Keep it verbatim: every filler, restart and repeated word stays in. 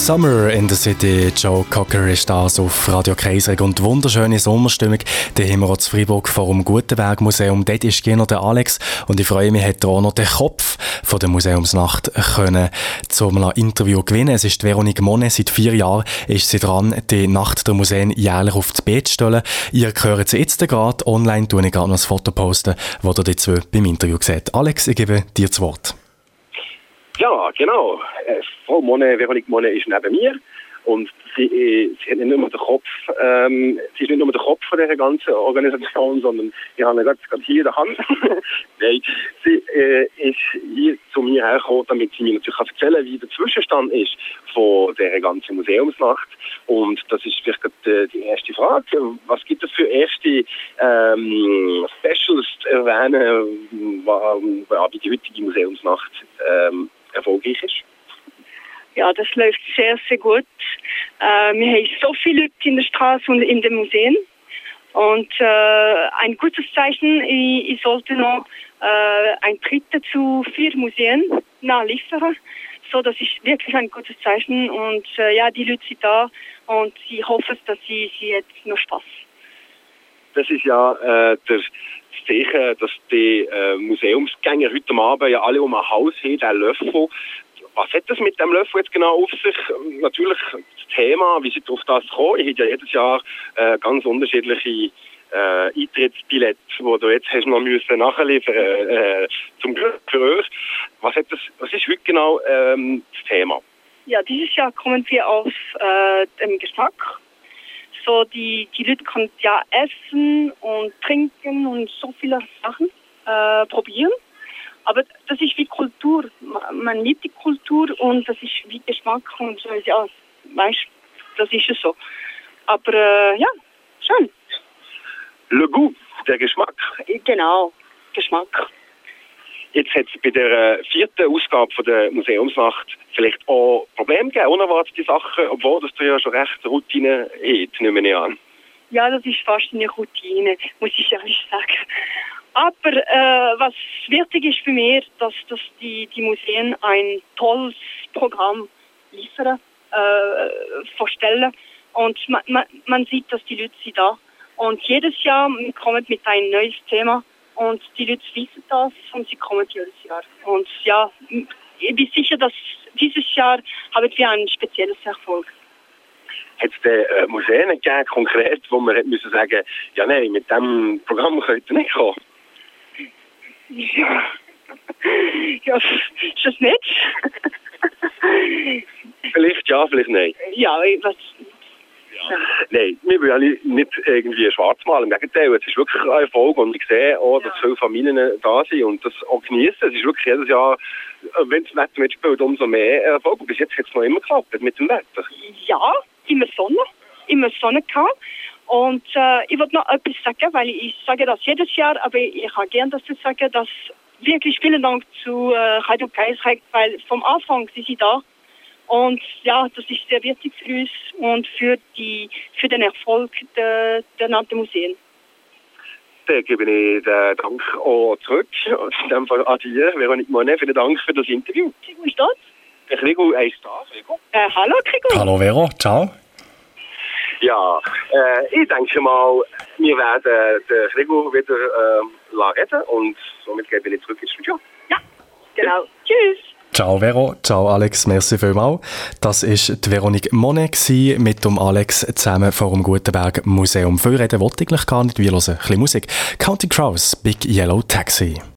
Summer in the City. Joe Cocker ist das auf Radio Kreisreg und wunderschöne Sommerstimmung. Da haben wir auch zu Freiburg vor dem Gutenberg Museum. Dort ist genau der Alex und ich freue mich, hat er auch noch den Kopf von der Museumsnacht können zum Interview gewinnen. Es ist Veronique Monet. Seit vier Jahren ist sie dran, die Nacht der Museen jährlich auf das Beet zu stellen. Ihr hört sie jetzt gerade. Online tue ich gerade noch ein Foto posten, wo ihr die zwei beim Interview seht. Alex, ich gebe dir das Wort. Ja, genau. Äh, Frau Monet, Veronique Monet ist neben mir und sie, äh, sie hat nicht nur den Kopf, ähm, sie ist nicht nur der Kopf von dieser ganzen Organisation, sondern ich habe sie gerade, gerade hier in der Hand. Nein, sie äh, ist hier zu mir hergekommen, damit sie mir natürlich erzählen kann, wie der Zwischenstand ist von dieser ganzen Museumsnacht. Und das ist vielleicht die, die erste Frage. Was gibt es für erste ähm, Specials zu erwähnen, wie die heutige Museumsnacht ähm, erfolgreich ist? Ja, das läuft sehr, sehr gut. Äh, wir haben so viele Leute in der Straße und in den Museen. Und äh, ein gutes Zeichen, ich, ich sollte noch äh, ein Drittel zu vier Museen nachliefern. So, das ist wirklich ein gutes Zeichen. Und äh, ja, die Leute sind da und ich hoffe, dass sie, sie jetzt noch Spaß. Das ist ja äh, der Zeichen, dass die äh, Museumsgänger heute Abend ja alle um ein Haus haben, den Löffel. Was hat das mit dem Löffel jetzt genau auf sich? Natürlich das Thema, wie sind auf das gekommen? Ich habe ja jedes Jahr äh, ganz unterschiedliche äh, Eintrittsbillette, die du jetzt hast noch müssen nachliefern äh, zum Glück für euch. Was, hat das, was ist heute genau ähm, das Thema? Ja, dieses Jahr kommen wir auf äh, den Geschmack. So, die, die Leute können ja essen und trinken und so viele Sachen äh, probieren. Aber das ist wie Kultur. Man liebt die Kultur und das ist wie Geschmack und so. Ja, weißt, das ist es so. Aber äh, ja, schön. Le goût, der Geschmack. Genau, Geschmack. Jetzt hat es bei der äh, vierten Ausgabe von der Museumsnacht vielleicht auch Probleme gegeben, unerwartete Sachen, obwohl das du ja schon recht Routine hat, nehme ich an. Ja, das ist fast eine Routine, muss ich ehrlich sagen. Aber äh, was wichtig ist für mich, dass, dass die, die Museen ein tolles Programm liefern, äh, vorstellen. Und man, man, man sieht, dass die Leute sind da. Und jedes Jahr kommen mit einem neues Thema. Und die Leute wissen das und sie kommen jedes Jahr. Und ja, ich bin sicher, dass dieses Jahr haben wir ein spezielles Erfolg. Hat es äh, Museen gegeben, konkret, wo man hätte müssen sagen, ja nein, mit diesem Programm könnt ihr nicht kommen? Ja, ja, ist das nicht? Vielleicht ja, vielleicht nein. Ja, was... Ja. Nein, wir wollen ja nicht irgendwie schwarz malen. Im Gegenteil, es ist wirklich ein Erfolg und ich sehe auch, dass ja. viele Familien da sind und das auch genießen. Es ist wirklich jedes Jaah, wenn das Wetter mitspielt, umso mehr Erfolg. Und bis jetzt hat es noch immer geklappt mit dem Wetter. Ja, immer Sonne, immer Sonne gehabt. Und äh, ich wollte noch etwas sagen, weil ich sage das jedes Jahr, aber ich kann gerne dazu sagen, dass wirklich vielen Dank zu äh, Radio Kreisreg, weil vom Anfang sind sie da. Und ja, das ist sehr wichtig für uns und für, die, für den Erfolg der, der Nacht Museen. Dann gebe ich den Dank auch zurück. In dem Fall an dir, Veronique Monet, vielen Dank für das Interview. Krigo ist das? Der Krigo ist da, Krigo. Äh, hallo Krigo. Hallo Vero, ciao. Ja, äh, ich denke mal, wir werden den Krigo wieder äh, reden und somit gebe ich zurück ins Studio. Ja, genau. Ja. Tschüss. Ciao Vero, ciao Alex, merci vielmals. Das war die Veronique Monet mit dem Alex zusammen vor dem Gutenberg Museum. Viel reden wollte ich gar nicht, wir hören ein bisschen Musik. Counting Crows, Big Yellow Taxi.